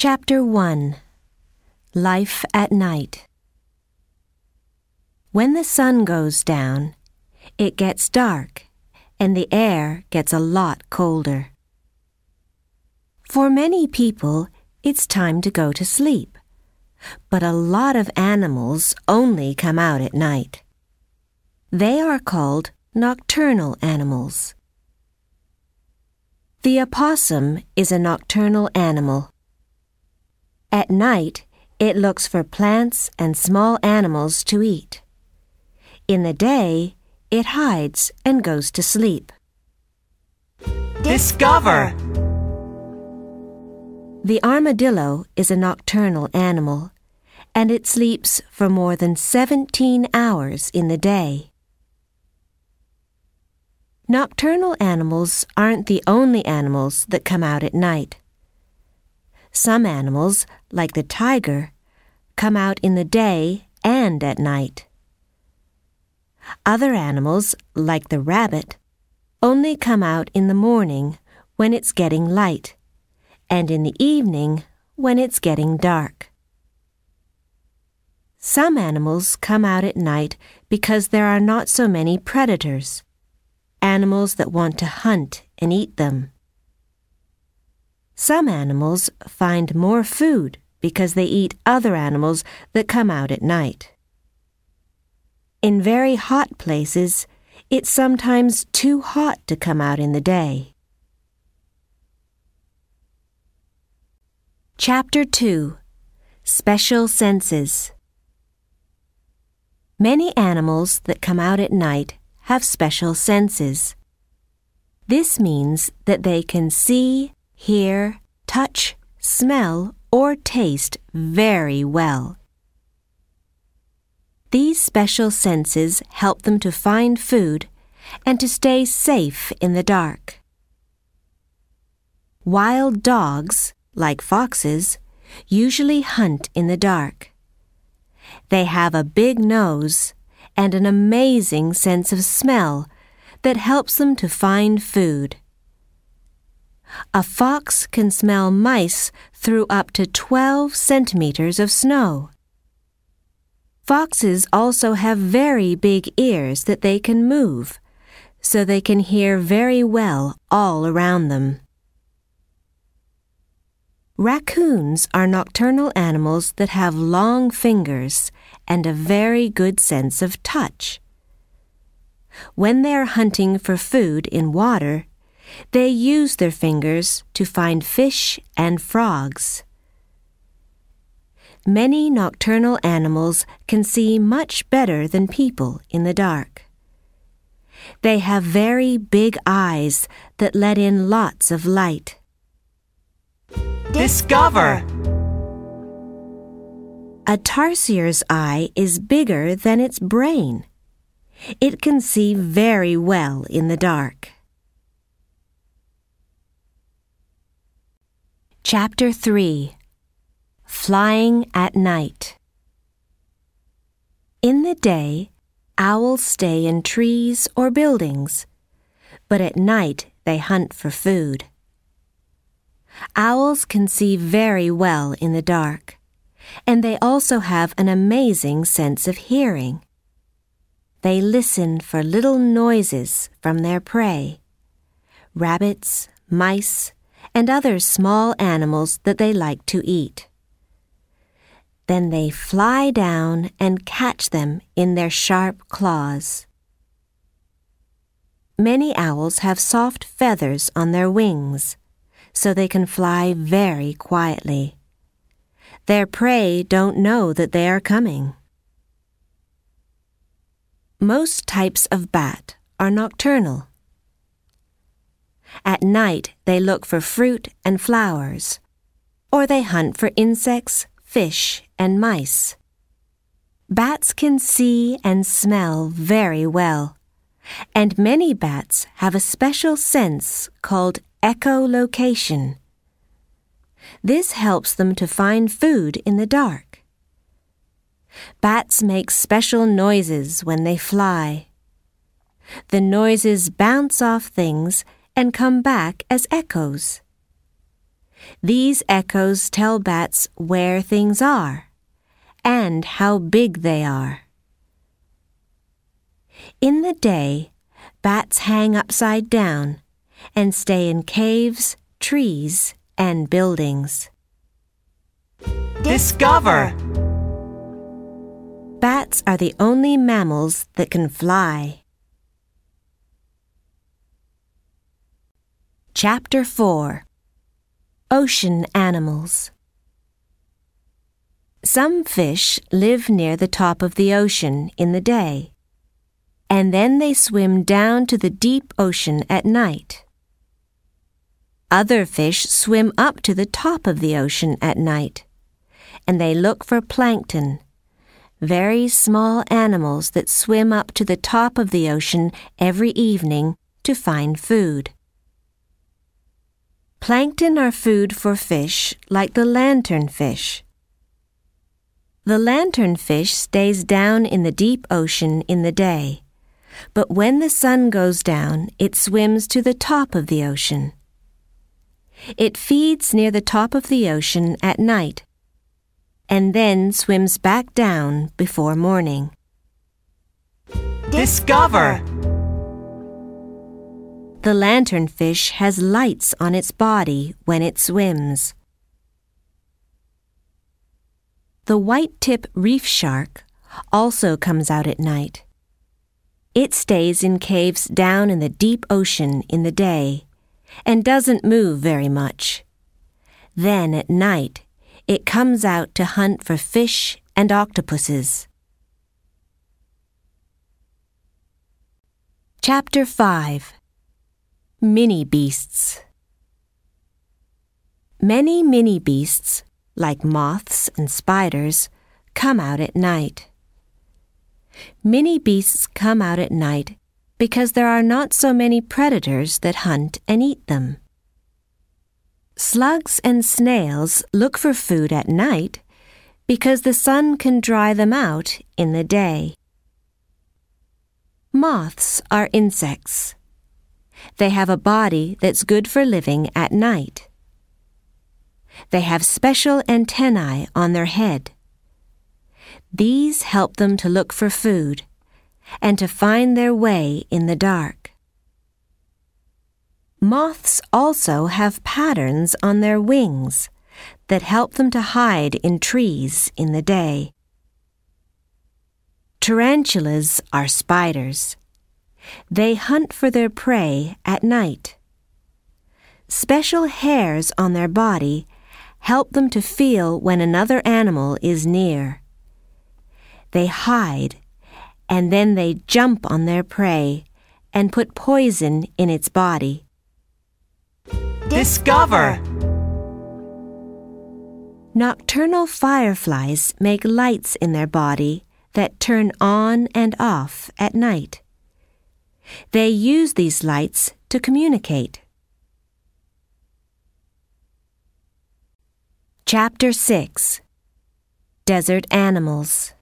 Chapter 1 Life at Night. When the sun goes down, it gets dark and the air gets a lot colder. For many people, it's time to go to sleep, but a lot of animals only come out at night. They are called nocturnal animals. The opossum is a nocturnal animal. At night, it looks for plants and small animals to eat. In the day, it hides and goes to sleep. Discover! The armadillo is a nocturnal animal, and it sleeps for more than 17 hours in the day. Nocturnal animals aren't the only animals that come out at night. Some animals, like the tiger, come out in the day and at night. Other animals, like the rabbit, only come out in the morning when it's getting light, and in the evening when it's getting dark. Some animals come out at night because there are not so many predators, animals that want to hunt and eat them. Some animals find more food because they eat other animals that come out at night. In very hot places, it's sometimes too hot to come out in the day. Chapter 2 Special Senses. Many animals that come out at night have special senses. This means that they can see, hear, touch, smell, or taste very well. These special senses help them to find food and to stay safe in the dark. Wild dogs, like foxes, usually hunt in the dark. They have a big nose and an amazing sense of smell that helps them to find food. A fox can smell mice through up to 12 centimeters of snow. Foxes also have very big ears that they can move, so they can hear very well all around them. Raccoons are nocturnal animals that have long fingers and a very good sense of touch. When they are hunting for food in water, they use their fingers to find fish and frogs. Many nocturnal animals can see much better than people in the dark. They have very big eyes that let in lots of light. Discover! A tarsier's eye is bigger than its brain. It can see very well in the dark. Chapter 3 Flying at Night. In the day, owls stay in trees or buildings, but at night they hunt for food. Owls can see very well in the dark, and they also have an amazing sense of hearing. They listen for little noises from their prey, rabbits, mice, and other small animals that they like to eat. Then they fly down and catch them in their sharp claws. Many owls have soft feathers on their wings, so they can fly very quietly. Their prey don't know that they are coming. Most types of bat are nocturnal. At night, they look for fruit and flowers, or they hunt for insects, fish, and mice. Bats can see and smell very well, and many bats have a special sense called echolocation. This helps them to find food in the dark. Bats make special noises when they fly. The noises bounce off things and come back as echoes. These echoes tell bats where things are and how big they are. In the day, bats hang upside down and stay in caves, trees, and buildings. Discover! Bats are the only mammals that can fly. Chapter 4. Ocean Animals. Some fish live near the top of the ocean in the day, and then they swim down to the deep ocean at night. Other fish swim up to the top of the ocean at night, and they look for plankton, very small animals that swim up to the top of the ocean every evening to find food. Plankton are food for fish like the lanternfish. The lanternfish stays down in the deep ocean in the day, but when the sun goes down, it swims to the top of the ocean. It feeds near the top of the ocean at night, and then swims back down before morning. Discover! The lanternfish has lights on its body when it swims. The white-tip reef shark also comes out at night. It stays in caves down in the deep ocean in the day and doesn't move very much. Then at night, it comes out to hunt for fish and octopuses. Chapter 5. Mini Beasts. Many mini beasts, like moths and spiders, come out at night. Mini beasts come out at night because there are not so many predators that hunt and eat them. Slugs and snails look for food at night because the sun can dry them out in the day. Moths are insects. They have a body that's good for living at night. They have special antennae on their head. These help them to look for food and to find their way in the dark. Moths also have patterns on their wings that help them to hide in trees in the day. Tarantulas are spiders. They hunt for their prey at night. Special hairs on their body help them to feel when another animal is near. They hide, and then they jump on their prey and put poison in its body. Discover! Nocturnal fireflies make lights in their body that turn on and off at night. They use these lights to communicate. Chapter 6. Desert Animals.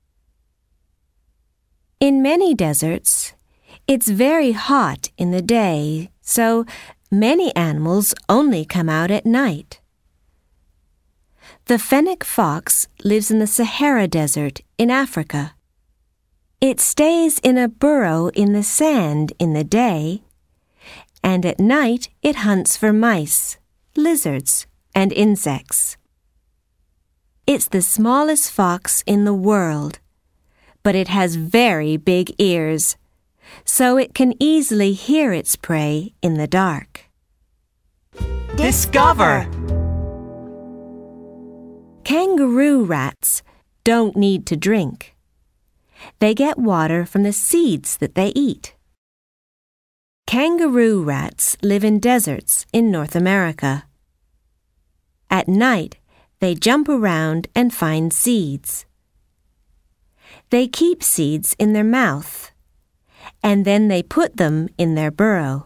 In many deserts, it's very hot in the day, so many animals only come out at night. The fennec fox lives in the Sahara Desert in Africa. It stays in a burrow in the sand in the day, and at night it hunts for mice, lizards, and insects. It's the smallest fox in the world, but it has very big ears, so it can easily hear its prey in the dark. Discover! Kangaroo rats don't need to drink. They get water from the seeds that they eat. Kangaroo rats live in deserts in North America. At night, they jump around and find seeds. They keep seeds in their mouth, and then they put them in their burrow.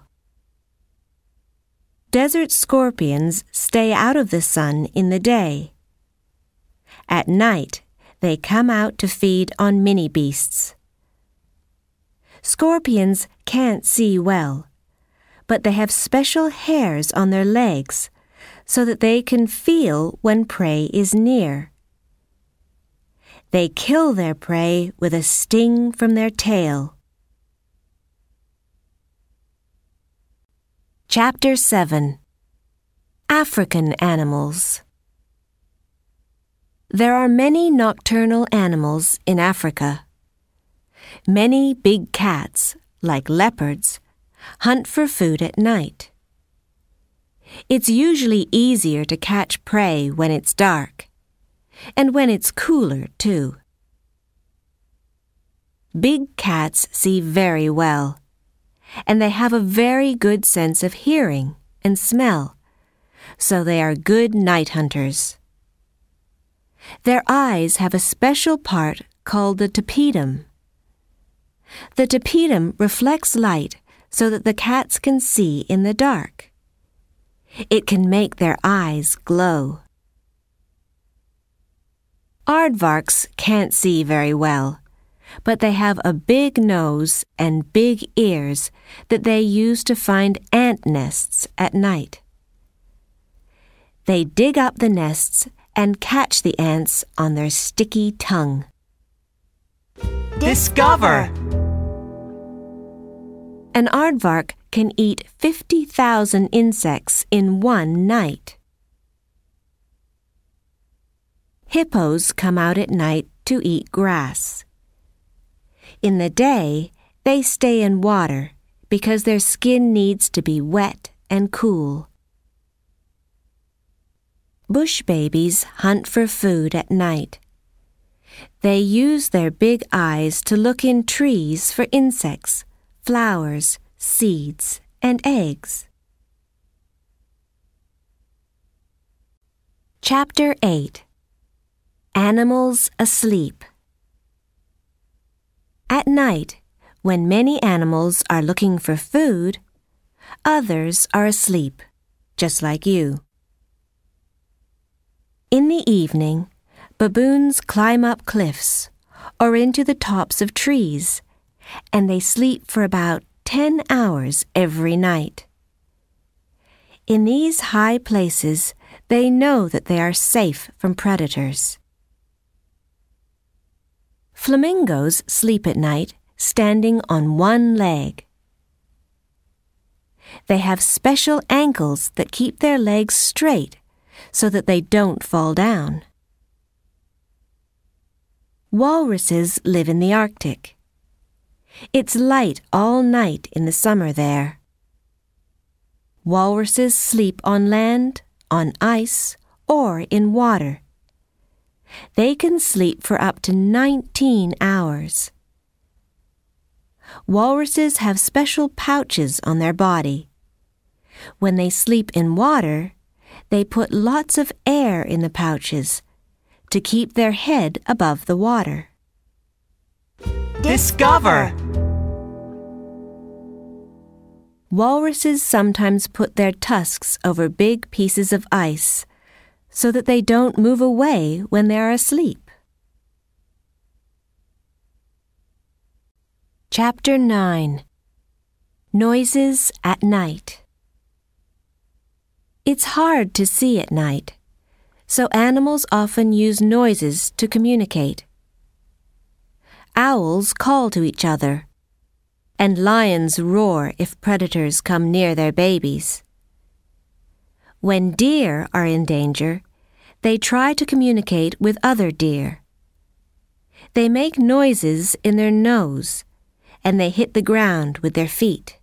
Desert scorpions stay out of the sun in the day. At night, they come out to feed on mini beasts. Scorpions can't see well, but they have special hairs on their legs so that they can feel when prey is near. They kill their prey with a sting from their tail. Chapter 7. African Animals. There are many nocturnal animals in Africa. Many big cats, like leopards, hunt for food at night. It's usually easier to catch prey when it's dark, and when it's cooler, too. Big cats see very well, and they have a very good sense of hearing and smell, so they are good night hunters. Their eyes have a special part called the tapetum. The tapetum reflects light so that the cats can see in the dark. It can make their eyes glow. Aardvarks can't see very well, but they have a big nose and big ears that they use to find ant nests at night. They dig up the nests and catch the ants on their sticky tongue. Discover! An aardvark can eat 50,000 insects in one night. Hippos come out at night to eat grass. In the day, they stay in water because their skin needs to be wet and cool. Bush babies hunt for food at night. They use their big eyes to look in trees for insects, flowers, seeds, and eggs. Chapter 8. Animals Asleep. At night, when many animals are looking for food, others are asleep, just like you. In the evening, baboons climb up cliffs or into the tops of trees, and they sleep for about 10 hours every night. In these high places, they know that they are safe from predators. Flamingos sleep at night standing on one leg. They have special ankles that keep their legs straight so that they don't fall down. Walruses live in the Arctic. It's light all night in the summer there. Walruses sleep on land, on ice, or in water. They can sleep for up to 19 hours. Walruses have special pouches on their body. When they sleep in water, they put lots of air in the pouches to keep their head above the water. Discover! Walruses sometimes put their tusks over big pieces of ice so that they don't move away when they are asleep. Chapter 9. Noises at Night. It's hard to see at night, so animals often use noises to communicate. Owls call to each other, and lions roar if predators come near their babies. When deer are in danger, they try to communicate with other deer. They make noises in their nose, and they hit the ground with their feet.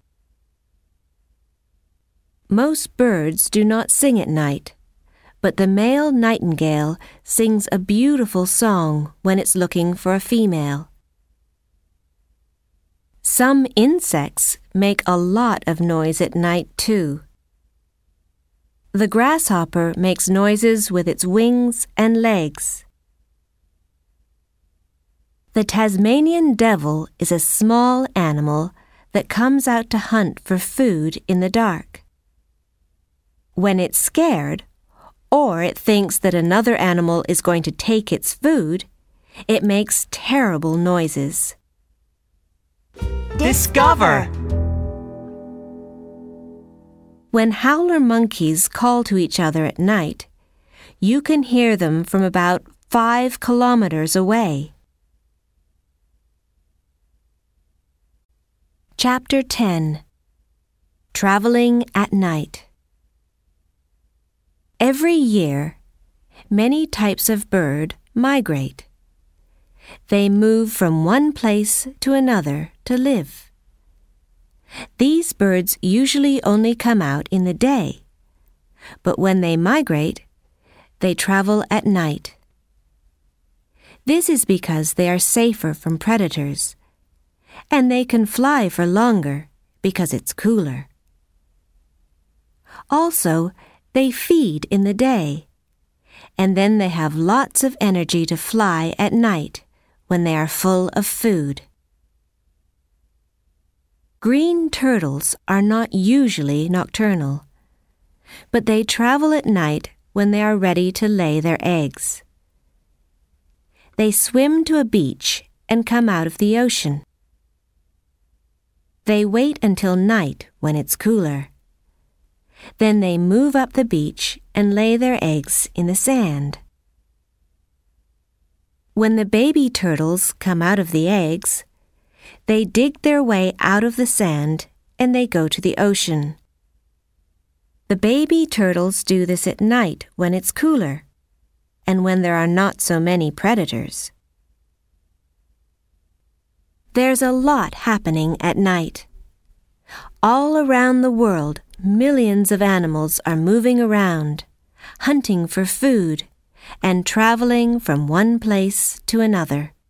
Most birds do not sing at night, but the male nightingale sings a beautiful song when it's looking for a female. Some insects make a lot of noise at night, too. The grasshopper makes noises with its wings and legs. The Tasmanian devil is a small animal that comes out to hunt for food in the dark. When it's scared, or it thinks that another animal is going to take its food, it makes terrible noises. Discover! When howler monkeys call to each other at night, you can hear them from about 5 kilometers away. Chapter 10. Traveling at Night. Every year, many types of bird migrate. They move from one place to another to live. These birds usually only come out in the day, but when they migrate, they travel at night. This is because they are safer from predators, and they can fly for longer because it's cooler. Also, they feed in the day, and then they have lots of energy to fly at night when they are full of food. Green turtles are not usually nocturnal, but they travel at night when they are ready to lay their eggs. They swim to a beach and come out of the ocean. They wait until night when it's cooler. Then they move up the beach and lay their eggs in the sand. When the baby turtles come out of the eggs, they dig their way out of the sand and they go to the ocean. The baby turtles do this at night when it's cooler and when there are not so many predators. There's a lot happening at night. All around the world, millions of animals are moving around, hunting for food, and traveling from one place to another.